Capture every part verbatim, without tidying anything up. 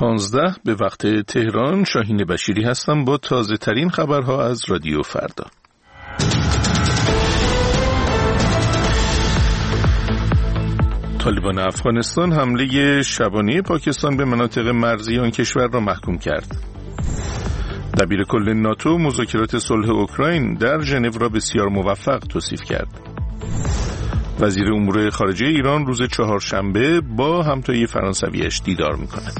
پانزده به وقت تهران. شاهین بشیری هستم با تازه ترین خبرها از رادیو فردا. طالبان افغانستان حمله شبانه پاکستان به مناطق مرزی آن کشور را محکوم کرد. دبیر کل ناتو مذاکرات صلح اوکراین در ژنو را بسیار موفق توصیف کرد. وزیر امور خارجه ایران روز چهارشنبه با همتای فرانسویش دیدار می‌کند.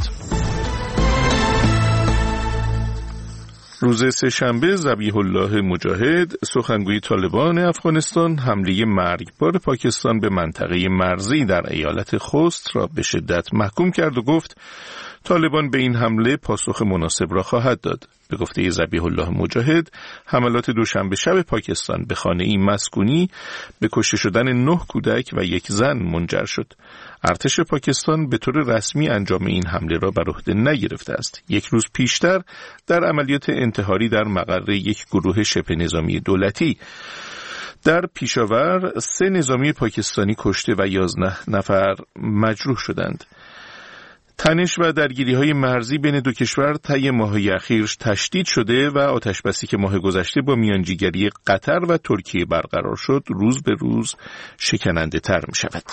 روز سه‌شنبه ذبیح الله مجاهد سخنگوی طالبان افغانستان حمله مرگبار پاکستان به منطقه مرزی در ایالت خوست را به شدت محکوم کرد و گفت طالبان به این حمله پاسخ مناسب را خواهد داد. به گفته ذبیح الله مجاهد، حملات دوشنبه شب پاکستان به خانه‌ای مسکونی به کشته شدن نه کودک و یک زن منجر شد. ارتش پاکستان به طور رسمی انجام این حمله را بر عهده نگرفته است. یک روز پیشتر در عملیات انتحاری در مقر یک گروه شبه نظامی دولتی در پیشاور سه نظامی پاکستانی کشته و یازده نفر مجروح شدند. تنش و درگیری‌های مرزی بین دو کشور طی ماه‌های اخیر تشدید شده و آتشبسی که ماه گذشته با میانجیگری قطر و ترکیه برقرار شد روز به روز شکننده‌تر می‌شود.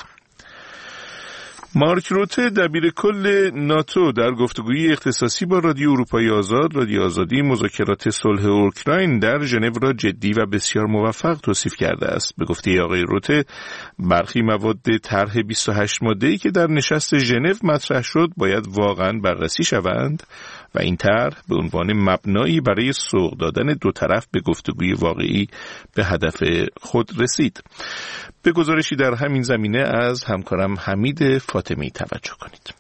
مارک روته دبیر کل ناتو در گفتگوی اختصاصی با رادیو اروپای آزاد رادیو آزادی مذاکرات صلح اوکراین در ژنو را جدی و بسیار موفق توصیف کرده است. به گفته آقای روته، برخی مواد طرح بیست و هشت ماده‌ای که در نشست ژنو مطرح شد باید واقعا بررسی شوند و این طرح به عنوان مبنایی برای سوق دادن دو طرف به گفتگوی واقعی به هدف خود رسید. به گزارشی در همین زمینه از همکارم حمید فاطمی توجه کنید.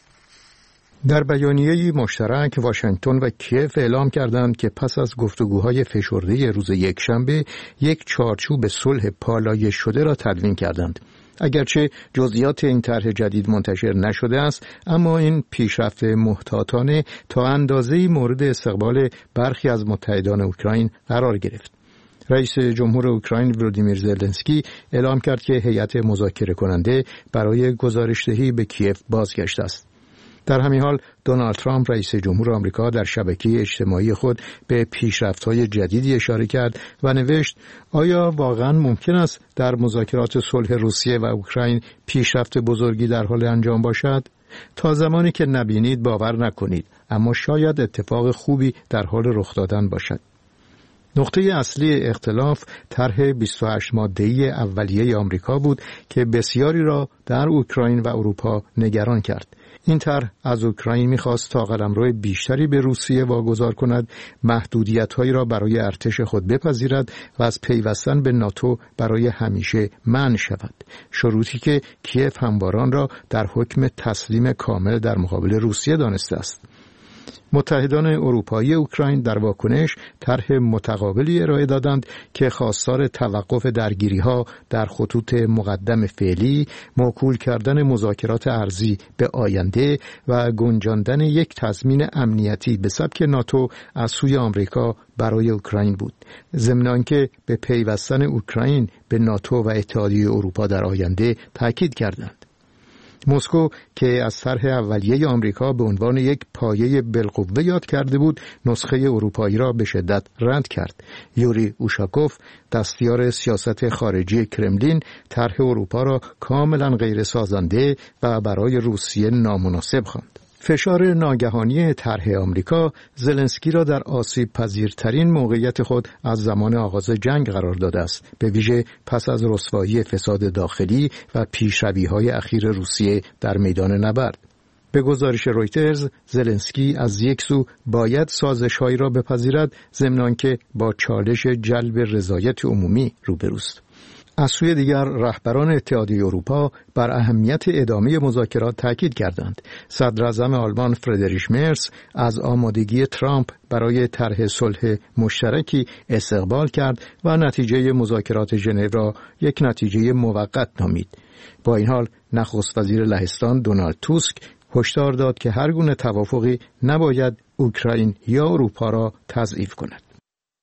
در بیانیه‌ای مشترک واشنگتن و کیف اعلام کردند که پس از گفتگوهای فشرده روز یکشنبه یک چارچوب صلح پالایش شده را تدوین کردند. اگرچه جزئیات این طرح جدید منتشر نشده است، اما این پیشرفت محتاطانه تا اندازه‌ای مورد استقبال برخی از متحدان اوکراین قرار گرفت. رئیس جمهور اوکراین ولودیمیر زلنسکی اعلام کرد که هیئت مذاکره کننده برای گزارش‌دهی به کیف بازگشته است. در همین حال دونالد ترامپ رئیس جمهور آمریکا در شبکه اجتماعی خود به پیشرفت‌های جدیدی اشاره کرد و نوشت آیا واقعاً ممکن است در مذاکرات صلح روسیه و اوکراین پیشرفت بزرگی در حال انجام باشد؟ تا زمانی که نبینید باور نکنید، اما شاید اتفاق خوبی در حال رخ دادن باشد. نقطه اصلی اختلاف طرح بیست و هشت ماده‌ای اولیه آمریکا بود که بسیاری را در اوکراین و اروپا نگران کرد. این طرح از اوکراین می‌خواست تا قلمرو بیشتری به روسیه واگذار کند، محدودیت‌هایی را برای ارتش خود بپذیرد و از پیوستن به ناتو برای همیشه منع شود، شروطی که کیف همواران را در حکم تسلیم کامل در مقابل روسیه دانسته است. متحدان اروپایی اوکراین در واکنش طرح متقابلی ارائه دادند که خواستار توقف درگیری‌ها در خطوط مقدم فعلی، موکول کردن مذاکرات ارضی به آینده و گنجاندن یک تضمین امنیتی به سبک ناتو از سوی آمریکا برای اوکراین بود، ضمن آنکه به پیوستن اوکراین به ناتو و اتحادیه اروپا در آینده تاکید کردند. مسکو که از طرح اولیه آمریکا به عنوان یک پایه بالقوه یاد کرده بود، نسخه اروپایی را به شدت رد کرد. یوری اوشاکوف، دستیار سیاست خارجی کرملین، طرح اروپا را کاملا غیر سازنده و برای روسیه نامناسب خواند. فشار ناگهانی طرح آمریکا زلنسکی را در آسیب پذیرترین موقعیت خود از زمان آغاز جنگ قرار داده است، به ویژه پس از رسوایی فساد داخلی و پیشروی‌های اخیر روسیه در میدان نبرد. به گزارش رویترز، زلنسکی از یک سو باید سازش‌هایی را بپذیرد، ضمن آنکه با چالش جلب رضایت عمومی روبروست. از سوی دیگر رهبران اتحادیه اروپا بر اهمیت ادامه مذاکرات تاکید کردند. صدراعظم آلمان فردریش مرس از آمادگی ترامپ برای طرح صلح مشترکی استقبال کرد و نتیجه مذاکرات ژنو را یک نتیجه موقت نامید. با این حال نخست وزیر لهستان دونالد توسک هشدار داد که هر گونه توافقی نباید اوکراین یا اروپا را تضعیف کند.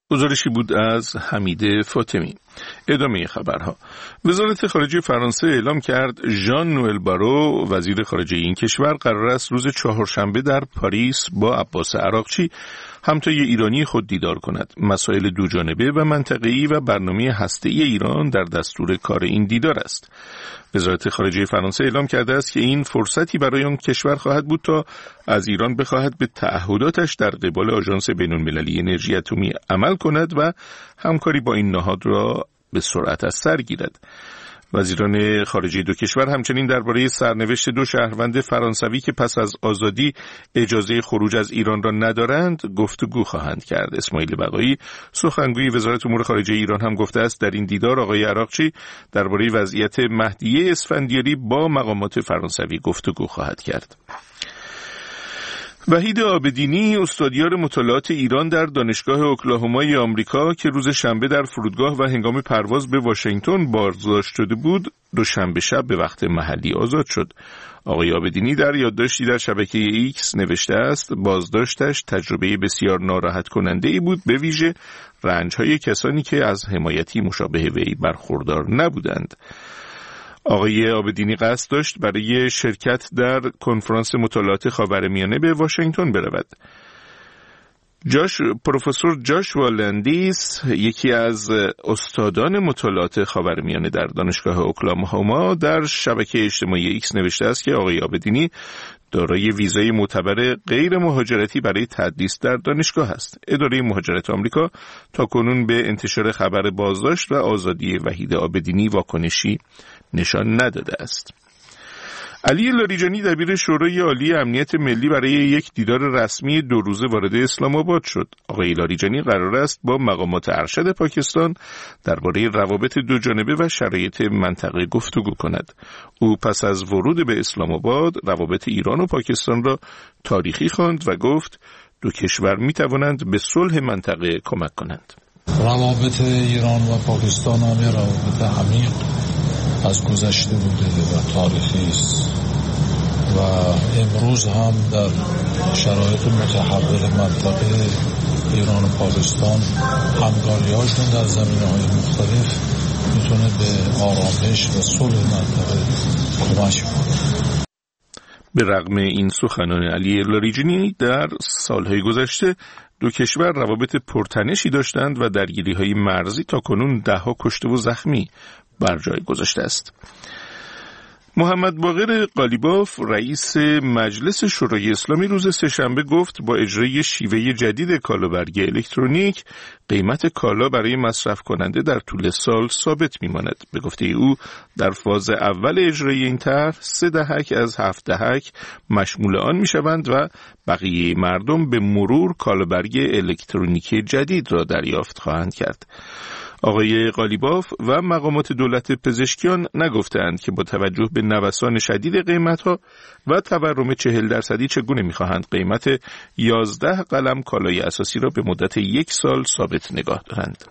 گزارشی بود از حمید فاطمی. ادامه خبرها. وزارت خارجه فرانسه اعلام کرد ژان نوئل بارو وزیر خارجه این کشور قرار است روز چهارشنبه در پاریس با عباس عراقچی همتای ایرانی خود دیدار کند. مسائل دوجانبه و منطقه‌ای و برنامه هسته‌ای ایران در دستور کار این دیدار است. وزارت خارجه فرانسه اعلام کرده است که این فرصتی برای آن کشور خواهد بود تا از ایران بخواهد به تعهداتش در قبال آژانس بین‌المللی انرژی اتمی عمل کند و همکاری با این نهاد را به سرعت از سر گیرد. وزیران خارجه دو کشور همچنین درباره سرنوشت دو شهروند فرانسوی که پس از آزادی اجازه خروج از ایران را ندارند گفتگو خواهند کرد. اسماعیل بقایی سخنگوی وزارت امور خارجه ایران هم گفته است در این دیدار آقای عراقچی درباره وضعیت مهدیه اسفندیاری با مقامات فرانسوی گفتگو خواهد کرد. وحید عابدینی استادیار مطالعات ایران در دانشگاه اوکلاهومای آمریکا که روز شنبه در فرودگاه و هنگام پرواز به واشنگتن بازداشت شده بود، دوشنبه شب به وقت محلی آزاد شد. آقای عابدینی در یادداشتی در شبکه ایکس نوشته است بازداشتش تجربه بسیار ناراحت کننده ای بود، به ویژه رنج‌های کسانی که از حمایتی مشابه وی برخوردار نبودند. آقای عابدینی قصد داشت برای شرکت در کنفرانس مطالعات خاورمیانه به واشنگتن برود. جاش پروفسور جاشوا لندیس یکی از استادان مطالعات خاورمیانه در دانشگاه اوکلاهوما در شبکه اجتماعی ایکس نوشته است که آقای عابدینی دارای ویزای معتبر غیر مهاجرتی برای تدریس در دانشگاه است. اداره مهاجرت آمریکا تاکنون به انتشار خبر بازداشت و آزادی وحید عابدینی واکنشی نشان نداده است. علی لاریجانی دبیر شورای عالی امنیت ملی برای یک دیدار رسمی دو روزه وارد اسلام آباد شد. آقای لاریجانی قرار است با مقامات ارشد پاکستان درباره روابط دوجانبه و شرایط منطقه گفتگو کند. او پس از ورود به اسلام آباد روابط ایران و پاکستان را تاریخی خواند و گفت دو کشور می توانند به صلح منطقه کمک کنند. روابط ایران و پاکستان هم روابط عمیق از گذشته بوده و تاریخی است و امروز هم در شرایط متحول منطقه ایران و پاکستان همکاری‌هاشون در زمینه‌های مختلف میتونه به آرامش و صلح منطقه کمک کنه. به رغم این سخنان علی لاریجانی در سالهای گذشته دو کشور روابط پرتنشی داشتند و درگیری‌های مرزی تا کنون ده‌ها کشته و زخمی بر جای گذاشته است. محمد باقر قالیباف رئیس مجلس شورای اسلامی روز سه‌شنبه گفت با اجرای شیوه جدید کالابرگی الکترونیک قیمت کالا برای مصرف کننده در طول سال ثابت میماند. به گفته او در فاز اول اجرای این طرح سه دهک از هفت دهک مشمول آن میشوند و بقیه مردم به مرور کالابرگی الکترونیکی جدید را دریافت خواهند کرد. آقای قالیباف و مقامات دولت پزشکیان نگفتند که با توجه به نوسان شدید قیمت‌ها و تورم چهل درصدی چگونه می‌خواهند قیمت یازده قلم کالای اساسی را به مدت یک سال ثابت نگاه دارند.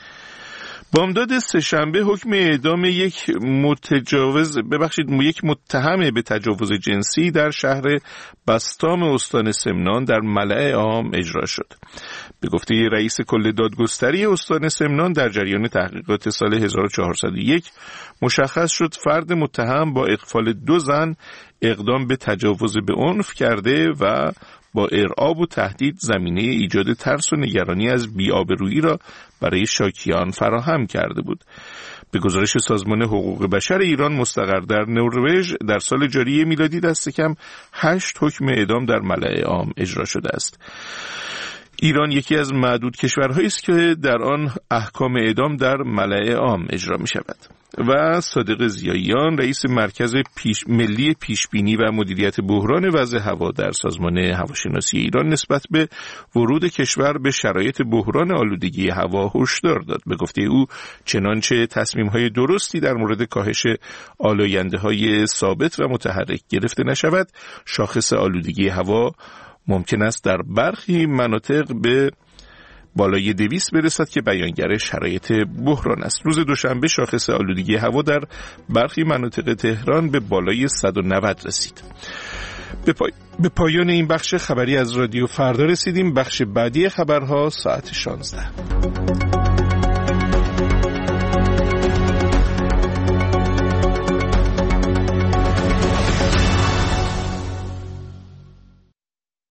بامداد سه‌شنبه حکم اعدام یک متجاوز ببخشید یک متهم به تجاوز جنسی در شهر بستام استان سمنان در ملأ عام اجرا شد. به گفته رئیس کل دادگستری استان سمنان در جریان تحقیقات سال هزار و چهارصد و یک مشخص شد فرد متهم با اغفال دو زن اقدام به تجاوز به عنف کرده و با ارعاب و تهدید زمینه ایجاد ترس و نگرانی از بی‌آبرویی را برای شاکیان فراهم کرده بود. به گزارش سازمان حقوق بشر ایران مستقر در نروژ در سال جاری میلادی دست کم هشت حکم اعدام در ملأ عام اجرا شده است. ایران یکی از معدود کشورهایی است که در آن احکام اعدام در ملأ عام اجرا می شود. و صادق ضیاییان رئیس مرکز پیش ملی پیشبینی و مدیریت بحران وضع هوا در سازمان هواشناسی ایران نسبت به ورود کشور به شرایط بحران آلودگی هوا هشدار داد. به گفته او چنانچه تصمیم‌های درستی در مورد کاهش آلاینده‌های ثابت و متحرک گرفته نشود، شاخص آلودگی هوا ممکن است در برخی مناطق به بالای دویست برسد که بیانگر شرایط بحران است. روز دوشنبه شاخص آلودگی هوا در برخی مناطق تهران به بالای صد و نود رسید. به, پای... به پایان این بخش خبری از رادیو فردا رسیدیم. بخش بعدی خبرها ساعت شانزده.